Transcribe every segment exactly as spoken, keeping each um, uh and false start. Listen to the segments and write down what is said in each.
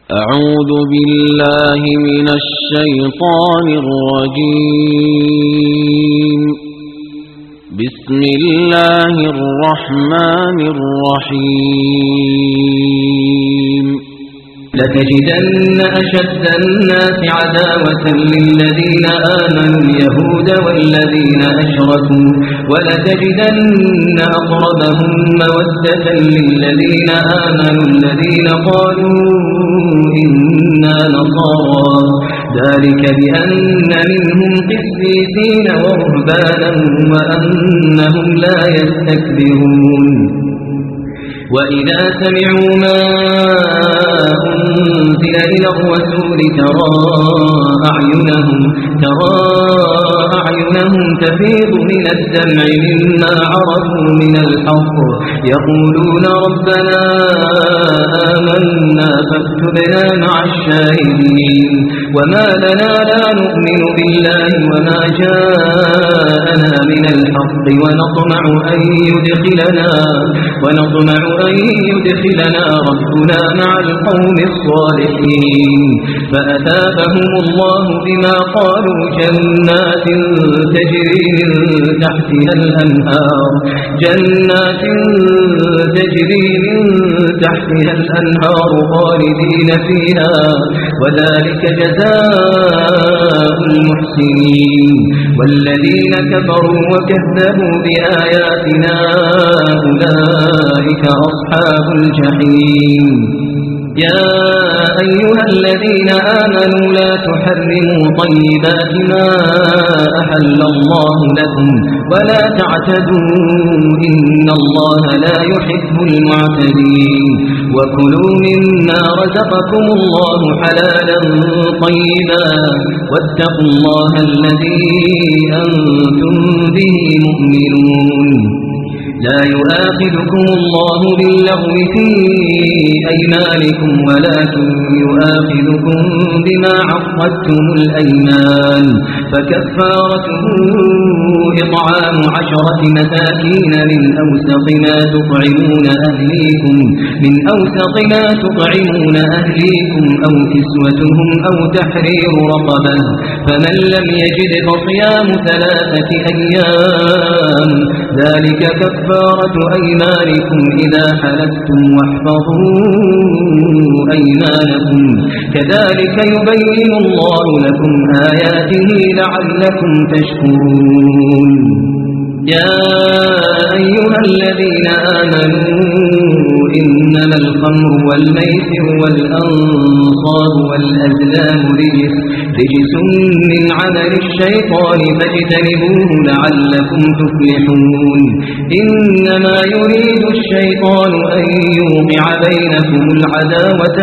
أعوذ بالله من الشيطان الرجيم. بسم الله الرحمن الرحيم. لتجدن أشد الناس عداوة للذين آمنوا اليهود والذين أشركوا ولتجدن أقربهم مودة للذين آمنوا الذين قالوا إنا نصارى ذلك بأن منهم قسيسين ورهبانا وأنهم لا يستكبرون. وإذا سمعوا ما أنزل إلى الرسول ترى أعينهم, ترى أعينهم تفيض من الدمع مما عرفوا من الحق يقولون ربنا آمنا فاكتبنا مع الشاهدين. وما لنا لا نؤمن بالله وما جاءنا من الحق ونطمع أن يدخلنا ونطمع أن يدخلنا ربنا مع القوم الصالحين. فأثابهم الله بما قالوا جنات تجري من تحتها الأنهار جنات تجري من تحتها الأنهار خالدين فيها وذلك جزاء المحسنين. والذين كفروا وكذبوا بآياتنا أولئك أصحاب الجحيم. يا أيها الذين آمنوا لا تحرموا طيبات ما أحل الله لكم ولا تعتدوا إن الله لا يحب المعتدين. وكلوا مما رزقكم الله حلالا طيبا واتقوا الله الذي أنتم به مؤمنون. لا يؤاخذكم الله باللغو في أيمانكم ولكن يؤاخذكم بما عقدتم الأيمان فكفارته إطعام عشرة مساكين من أوسط ما تطعمون أهليكم من أوسط ما تطعمون أهليكم أو كسوتهم أو تحرير رقبة فمن لم يجد فصيام ثلاثة أيام ذلك كفارة أيمانكم إذا حلفتم واحفظوا أيمانكم كذلك يبين الله لكم آياته لعلكم تشكرون. يا أيها الذين آمنوا إنما الخمر والميسر والأنصاب والأزلام رجس رجس من عمل الشيطان فاجتنبوه لعلكم تفلحون. إنما يريد الشيطان أن يوقع بينكم العداوة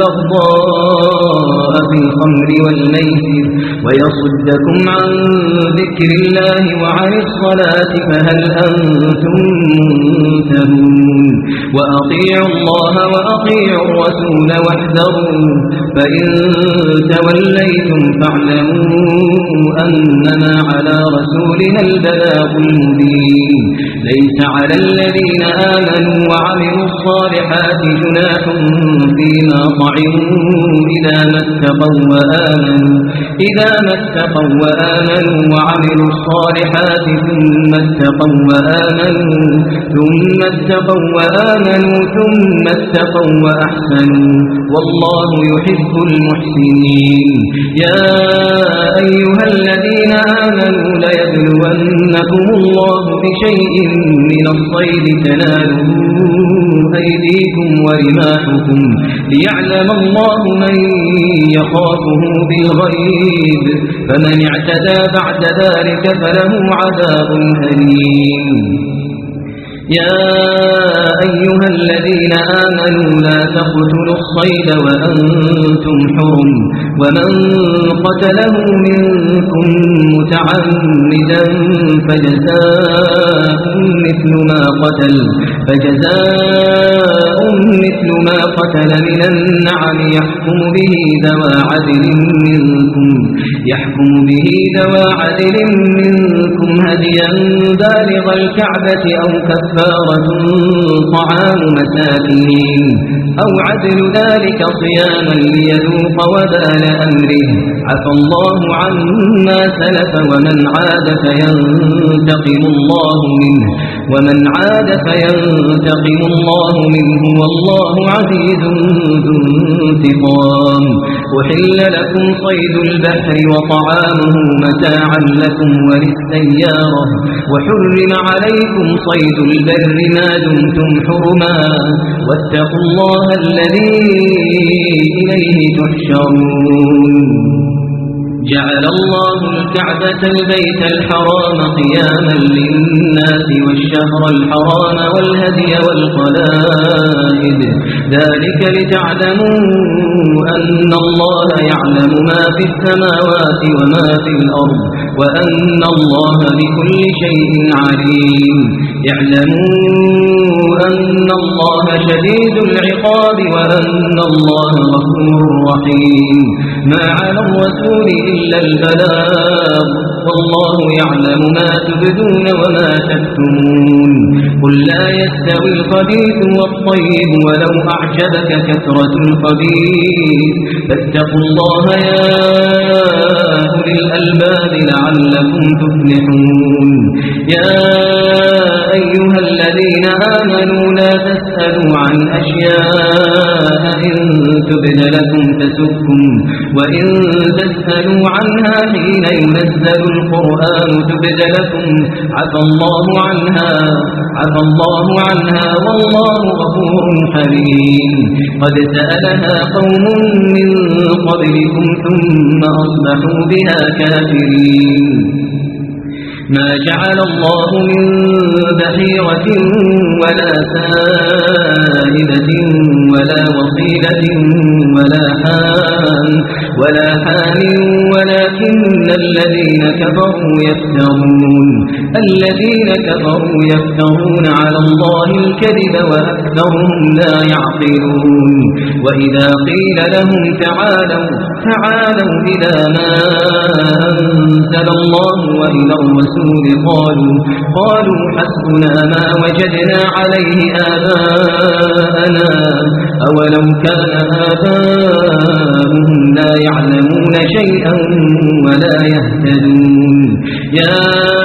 والبغضاء في الخمر والميسر ويصدكم عن ذكر الله وعن الصلاة فهل أنتم منتهون. وأطيعوا الله وأطيعوا الرسول واحذروا فإن توليتم فاعلموا أنما على رسولنا البلاغ المبين. ليس على الذين آمنوا وعملوا الصالحات جناح فيما طعموا إذا ما اتقوا وآمنوا إذا ما اتقوا وآمنوا وعملوا الصالحات ثم اتقوا وآمنوا ثم اتقوا وآمنوا ثم اتقوا وأحسنوا والله يحب المحسنين. يا أيها الذين آمنوا ليبلونكم الله بشيء من الصيد تناله أيديكم ورماحكم ليعلم الله من يخافه بالغيب فمن اعتدى بعد ذلك فله عذاب أليم. يا أيها الذين آمنوا لا تقتلوا الصيد وأنتم حرم ومن قتله منكم متعمدا فجزاء مثل ما قتل فجزاء مثل ما قتل من النعم يحكم به ذوى عدل منكم يحكم به ذوى عدل منكم هديا بالغ الكعبة أو كفارة طعام مساكين أو عدل ذلك صياما ليذوق وبال أمره عفى الله عما سلف ومن عاد فينتقم الله منه ومن عاد فينتقم الله منه والله عزيز ذو انتقام أحل لكم صيد البحر وطعامه متاعا لكم وللسيارة وحرم عليكم صيد البر ما دمتم حرما واتقوا الله الذي إليه تحشرون جعل الله الكعبة البيت الحرام قياما للناس والشهر الحرام والهدي والقلائد ذلك لتعلموا أن الله يعلم ما في السماوات وما في الأرض وأن الله بكل شيء عليم اعلموا أن الله شديد العقاب وأن الله غفور رحيم ما على الرسول إلا البلاغ والله يعلم ما تبدون وما تكتمون قل لا يستوي الخبيث والطيب ولو أعجبك كثرة الخبيث فاتقوا الله يا أولي الألباب لعلكم تفلحون يا أيها الذين آمنوا لا تسألوا عن أشياء إن تبد لكم تسؤكم وإن تسألوا عنها حين ينزل القرآن تبد لكم عفى الله عنها عفى الله عنها والله غفور حليم قد سألها قوم من قبلكم ثم أصبحوا بها كافرين ما جعل الله من بحيرة ولا سائبة ولا وصيلة ولا حام ولا حام ولكن الذين كفروا يفترون الذين كفروا يفترون على الله الكذب وأكثرهم لا يعقلون وإذا قيل لهم تعالوا تعالوا إلى ما أنزل الله وإلى الرسول قالوا قالوا حسبنا ما وجدنا عليه آباءنا أولو كان آباؤهم لا يعلمون شيئا ولا يهتدون يا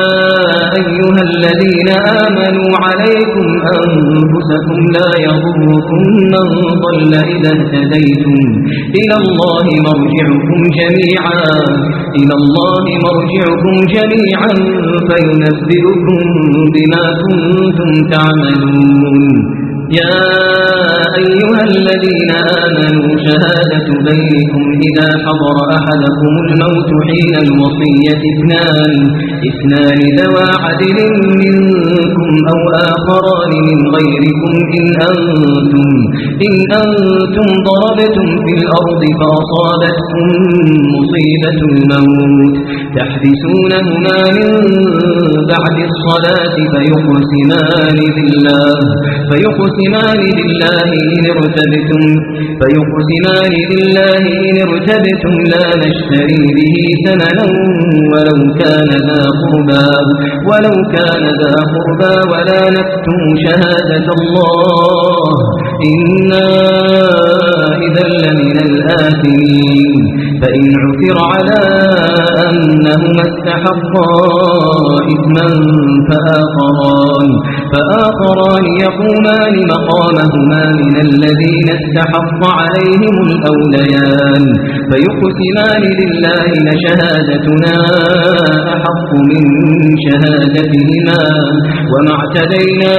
أيها الذين آمنوا عليكم أنفسكم لا يضركم من ضل إذا اهتديتم إلى الله مرجعكم جميعا إلى الله مرجعكم جميعا فينبئكم بما كنتم تعملون يا أيها الذين آمنوا شهادة بينكم إذا حضر أحدكم الموت حين الوصية اثنان اثنان ذوى عدل منكم أو آخران من غيركم إن أنتم إن أنتم ضربتم في الأرض فأصابتكم مصيبة الموت تحبسونهما من بعد الصلاة فيقسمان بالله فيقسمان بالله إن ارتبتم فيقسمان بالله إن ارتبتم لا نشتري به ثمنا ولو كان ذا قربى ولو كان ذا قربى ولا نكتم شهادة الله إنا إذا لمن الآثمين فإن عثر على أنهما استحقا إثما فآخران فآخران يقومان مقامهما من الذين استحق عليهم الأوليان فيقسمان بالله لشهادتنا أحق من شهادتهما وما اعتدينا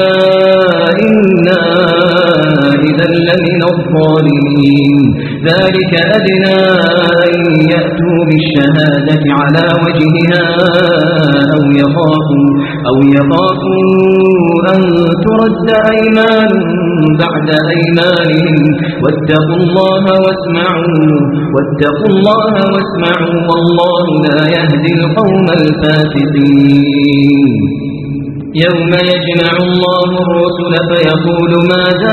إنا إذا لمن الظالمين ذلك أدنى أن يأتوا بالشهادة على وجهها أو يخافوا أو يخافوا أن ترد أيمان بعد أيمانهم واتقوا الله واسمعوا واتقوا الله واسمعوا والله لا يهدي القوم الفاسقين يوم يجمع الله الرسل فيقول ماذا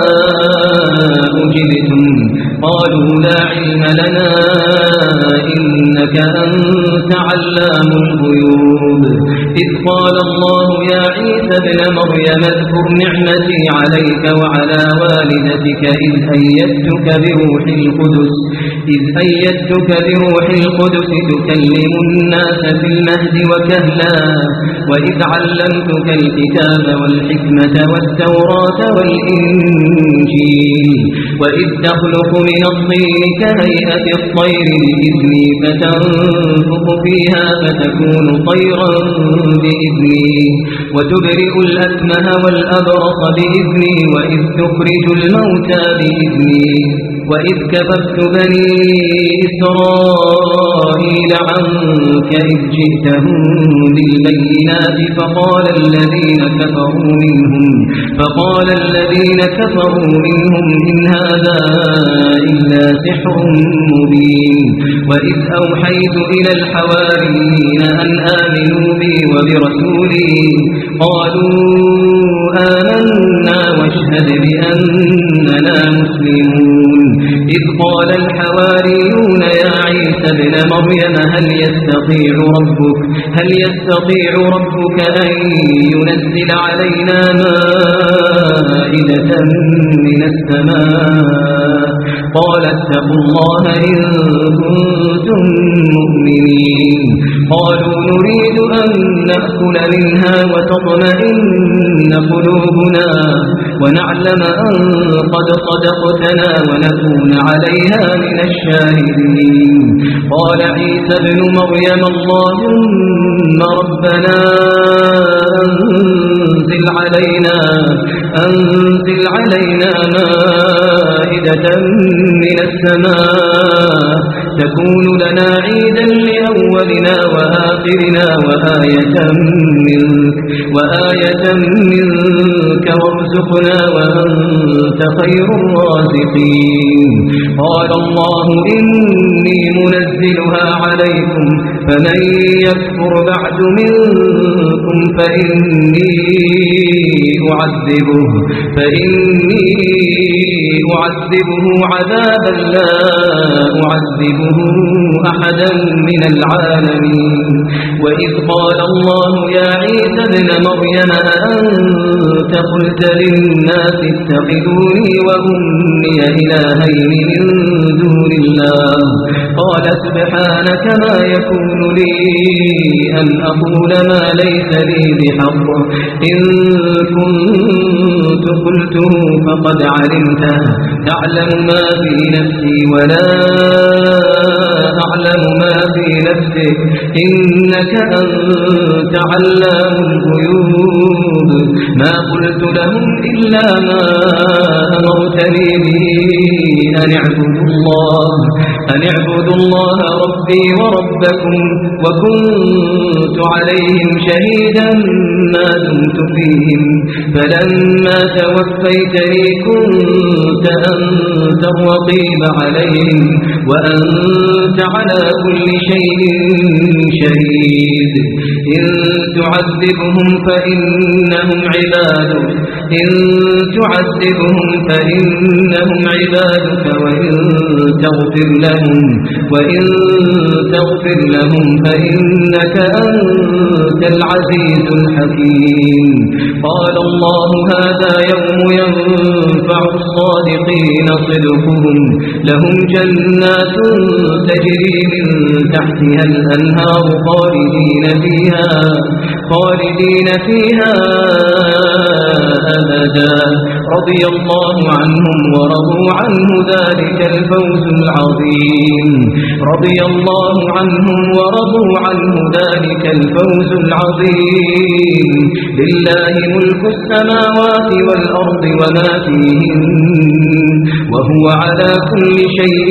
أجبتم قالوا لا علم لنا إنك أنت علام الغيوب إذ قال الله يا عيسى ابن مريم اذكر نعمتي عليك وعلى والدتك إذ أيدتك بروح القدس إذ أيدتك بروح القدس تكلم الناس في المهد وكهلا وإذ علمتك الكتاب والحكمة والتوراة والإنجيل وإذ تخلق من الطين كهيئة الطير بإذني فتنفخ فيها فتكون طيرا بإذني وتبرئ الأكمه والأبرص بإذني وإذ تخرج الموتى بإذني وإذ كففت بني إسرائيل عنك إذ جئتهم بالبينات فقال الذين كفروا منهم فقال الذين كفروا منهم إن هذا إلا سحر مبين وإذ أوحيت إلى الحواريين أن آمنوا بي وبرسولي قالوا آمنا واشهد بأننا مسلمون إذ قال الحواريون يا عيسى ابن مريم هل يستطيع ربك هل يستطيع ربك أن ينزل علينا مائدة من السماء قال اتقوا الله إن كنتم مؤمنين قالوا نريد أن نأكل منها وتطمئن قلوبنا ونعلم أن قد صدقتنا ونكون عليها من الشاهدين قال عيسى ابن مريم اللهم ربنا أنزل علينا أنزل علينا مائدة من السماء تكون لنا عيدا لأولنا وآخرنا وآية منك وآية منك وارزقنا وأنت خير الرازقين قال الله إني منزلها عليكم فمن يكفر بعد منكم فإني أعذبه فإني أعذبه عذابا لا أعذبه أحدا من العالمين وإذ قال الله يا عيسى ابن مريم أأنت قلت للناس اتخذوني وأمي إلهين من دون الله قال سبحانك ما يكون لي أن أقول ما ليس لي بحق إن كنت قلته فقد علمته تعلم ما في نفسي ولا أعلم ما في نفسك إنك أنت علام الغيوب ما قلت لهم إلا ما أمرتني به أن اعبدوا الله أن اعبدوا الله ربي وربكم وكنت عليهم شهيدا ما دمت فيهم فلما توفيتني كنت أنت الرقيب عليهم وأنت على كل شيء شهيد إن تعذبهم فإنهم عبادك إن تعذبهم فإنهم عبادك وإن تغفر لهم وإن تغفر لهم فإنك أنت العزيز الحكيم قال الله هذا يوم ينفع الصادقين صدقهم لهم جنات تجري من تحتها الأنهار خالدين فيها خالدين فيها أبدا رضي الله عنهم ورضوا عنه ذلك الفوز العظيم رضي الله عنهم ورضوا عنه ذلك الفوز العظيم لله ملك السماوات والأرض وما فيهن وهو على كل شيء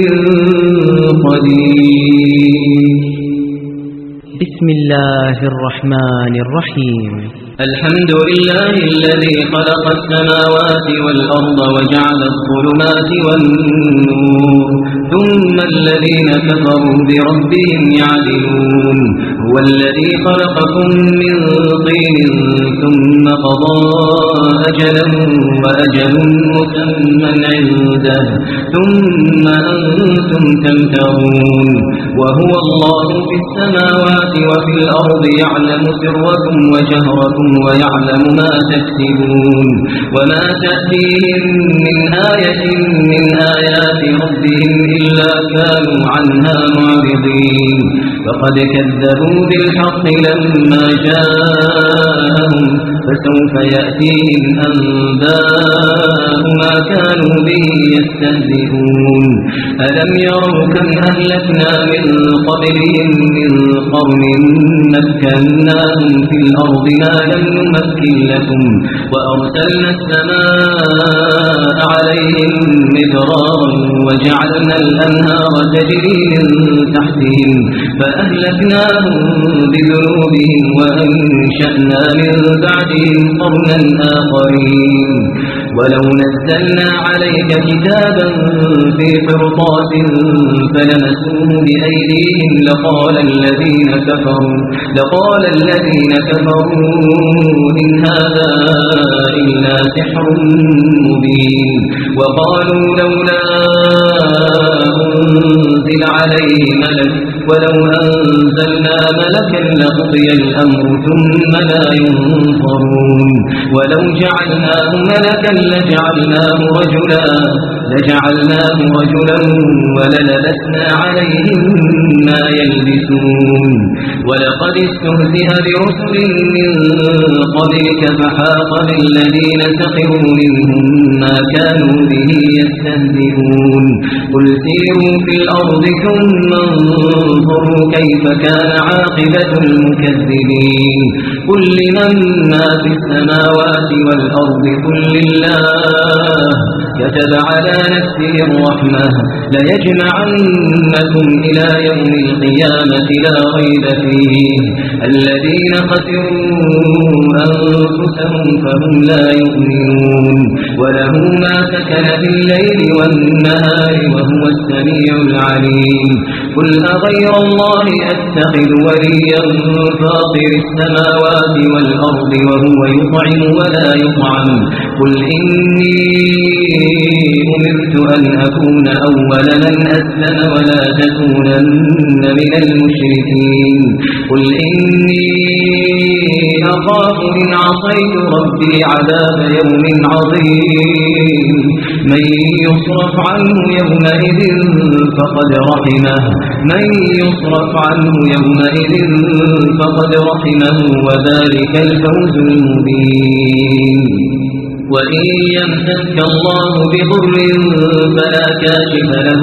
قدير بسم الله الرحمن الرحيم الحمد لله الذي خلق السماوات والأرض وجعل الظلمات والنور ثم والذين كفروا بربهم يعدلون هو الذي خلقكم من طين ثم قضى أجلا وأجل مسمى عنده ثم أنتم تمترون وهو الله في السماوات وفي الأرض يعلم سركم وجهركم ويعلم ما تكسبون وما تأتيهم من آية من آيات ربهم إلا كانوا عنها معرضين فقد كذبوا بالحق لما جاءهم فسوف يأتيهم أنباء ما كانوا به يستهزئون ألم يروا كم أهلكنا من قبلهم من قرن مكناهم في الأرض ما لم نمكن لكم وأرسلنا السماء عليهم مدرارا وجعلنا الأنهار تجري من تحتهم فأهلكناهم بذنوبهم وأنشأنا من بعدهم قرنا آخرين ولو نزلنا عليك كتابا في قرطاس فلمسوه بأيديهم لقال الذين كفروا لقال الذين كفروا إن هذا إلا سحر مبين وقالوا لولا أنزل عليه ملك ولو أنزلنا ملكا لقضي الأمر ثم لا ينظرون ولو جعلناه ملكا لجعلناه رجلا لجعلناه رجلا وللبسنا عليهم ما يلبسون ولقد استهزئ برسل من قبلك فحاق بالذين سخروا منهم ما كانوا به يستهزئون قل سيروا في الأرض ثم انظروا كيف كان عاقبة المكذبين قل لمن ما في السماوات والأرض قل لله كتب على نفسه الرحمة ليجمعنكم إلى يوم القيامة لا ريب فيه الذين خسروا أنفسهم فهم لا يؤمنون وله ما سكن في الليل والنهار وهو السميع العليم قل أغير الله أتخذ وليا فاطر السماوات والأرض وهو يطعم ولا يطعم قل إني أمرت أن أكون أول من أسلم ولا تكونن من المشركين قل إني أخاف إن عصيت ربي عذاب يوم عظيم من يصرف عنه يومئذ فقد رحمه من يصرف عنه يومئذ فقد رحمه وذلك الفوز المبين وإن يمسك الله بضر فلا كاشف له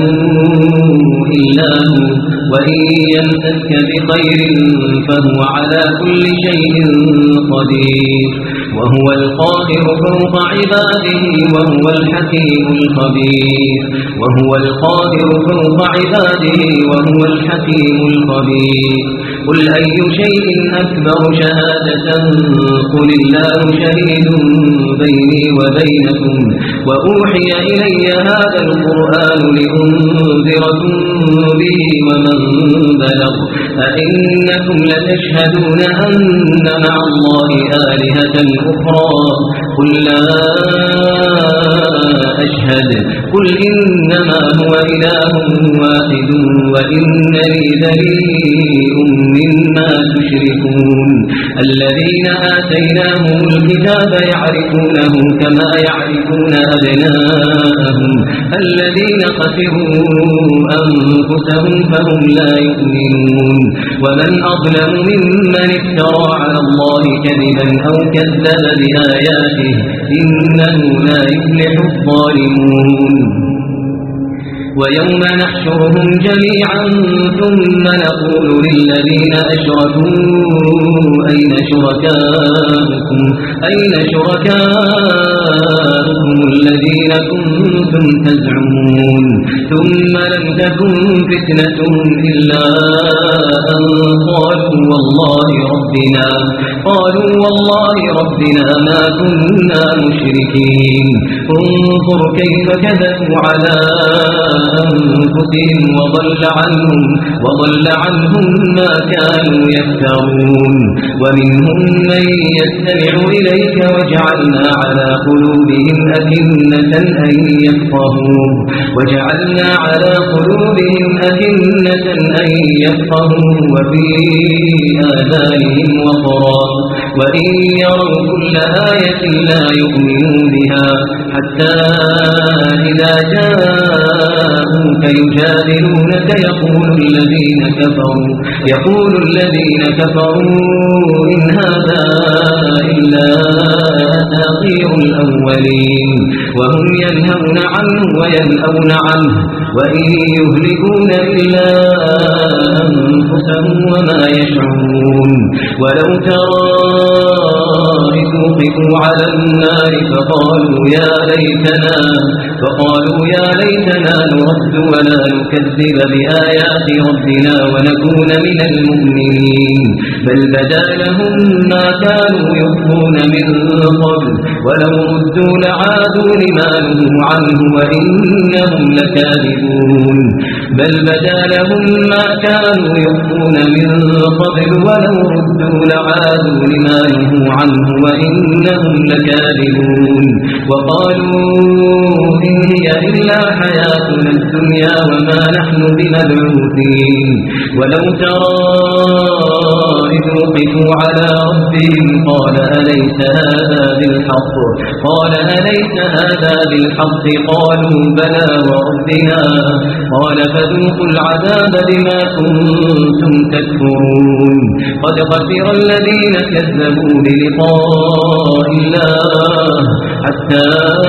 إلا هو وإن يمسك بخير فهو على كل شيء قدير وهو القاهر فوق عباده وهو الحكيم الخبير وهو القاهر فوق عباده وهو الحكيم الخبير قل أي شيء أكبر شهادة قل الله شهيد بيني وبينكم وأوحي إلي هذا القرآن لأنذركم به ومن بلغ أئنكم لتشهدون أن مع الله آلهة أخرى قل لا أشهد قل إنما هو إله واحد وإنني بريء مما تشركون الذين آتيناهم الكتاب يعرفونه كما يعرفون أبناءهم الذين خسروا أنفسهم فهم لا يؤمنون ومن أظلم ممن افترى على الله كذبا أو كذب بآياته إنه لا يفلح الظالمون ويوم نحشرهم جميعا ثم نقول للذين أشركوا أين شركاؤكم أين شركاؤكم الذين كنتم تزعمون ثم لم تكن فتنتهم إلا أن قالوا والله ربنا قالوا والله ربنا ما كنا مشركين انظر كيف كذبوا على أنفسهم وضل عنهم, وضل عنهم ما كانوا يفترون. ومنهم من يستمع إليك وجعلنا على قلوبهم أكنة أن يفقهوه وجعلنا على قلوبهم أكنة أن يفقهوه وفي آذانهم وقرا وإن يروا كل آية لا يؤمنوا بها حتى إذا جاءوك يجادلونك يقول الذين كفروا يقول الذين كفروا إن هذا إلا أساطير الأولين وهم ينهون عنه وينأون عنه وإن يهلكون إلا أنفسهم وما يشعرون. ولو ترى إذ وقفوا على النار فقالوا يا ليتنا فقالوا يا ليتنا نرد ولا نكذب بآيات ربنا ونكون من المؤمنين بل بدا لهم ما كانوا يخفون من قبل ولو ردوا لعادوا لما نهوا عنه وإنهم لكاذبون بل بدا لهم ما كانوا يخفون من قبل ولو ردوا لعادوا لما نهوا عنه وإنهم لكاذبون. وقالوا إن هي إلا حياتنا الدنيا وما نحن بمبعوثين. ولو ترى إذ وقفوا على ربهم قال أليس هذا بالحق قال أليس هذا بالحق قالوا بلى وربنا قال فذوقوا العذاب بما كنتم تكفرون. قد خسر الذين كذبوا بلقاء الله حتى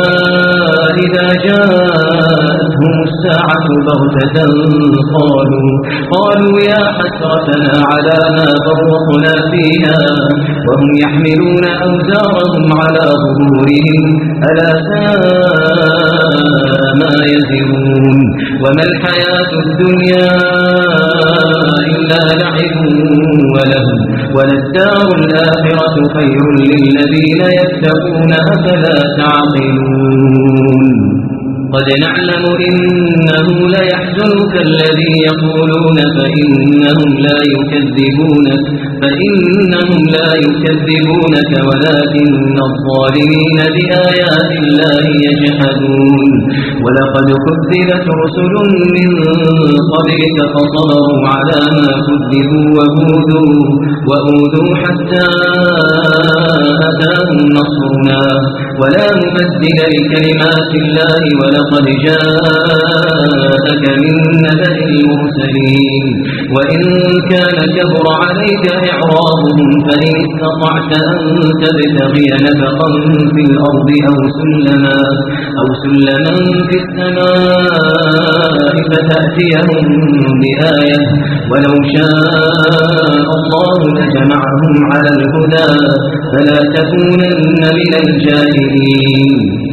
إذا جاءتهم الساعة بغتة قالوا قالوا يا حسرتنا على ما فرطنا فيها وهم يحملون أوزارهم على ظهورهم ألا ساء ما يزرون. وما الحياة الدنيا إلا لعب ولهو وللدار الآخرة خير للذين يتقون أفلا تعقلون. قد نعلم إنه ليحزنك الذي يقولون فإنهم لا يكذبونك فإنهم لا يكذبونك ولكن الظالمين بآيات الله يجحدون. ولقد كذبت رسل من قبلك فصبروا على ما كذبوا وأوذوا وأوذوا حتى أتاهم نصرنا ولا مبدل لكلمات الله ولقد جاءك من نبأ المرسلين. وإن كان كبر عليك إعراضهم فإن استطعت أن تبتغي نفقا في الأرض أو سلما أو سلما في السماء فتأتيهم بآية ولو شاء الله لجمعهم على الهدى فلا تكونن من الجاهلين.